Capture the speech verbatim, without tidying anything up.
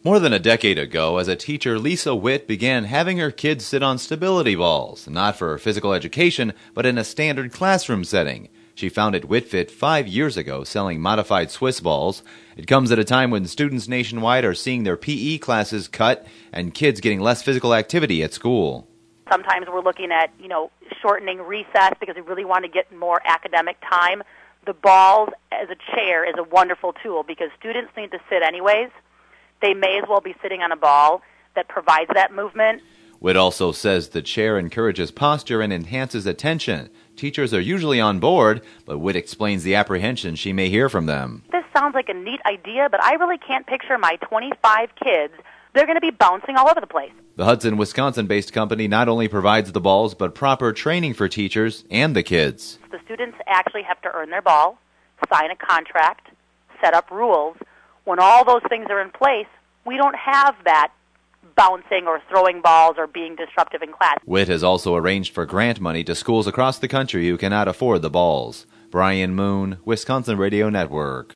More than a decade ago, as a teacher, Lisa Witt began having her kids sit on stability balls, not for physical education, but in a standard classroom setting. She founded WittFit five years ago, selling modified Swiss balls. It comes at a time when students nationwide are seeing their P E classes cut and kids getting less physical activity at school. Sometimes we're looking at, you know, shortening recess because we really want to get more academic time. The balls as a chair is a wonderful tool because students need to sit anyways. They may as well be sitting on a ball that provides that movement. Witt also says the chair encourages posture and enhances attention. Teachers are usually on board, but Witt explains the apprehension she may hear from them. This sounds like a neat idea, but I really can't picture my twenty-five kids. They're going to be bouncing all over the place. The Hudson, Wisconsin-based company not only provides the balls, but proper training for teachers and the kids. The students actually have to earn their ball, sign a contract, set up rules. When all those things are in place, we don't have that bouncing or throwing balls or being disruptive in class. Witt has also arranged for grant money to schools across the country who cannot afford the balls. Brian Moon, Wisconsin Radio Network.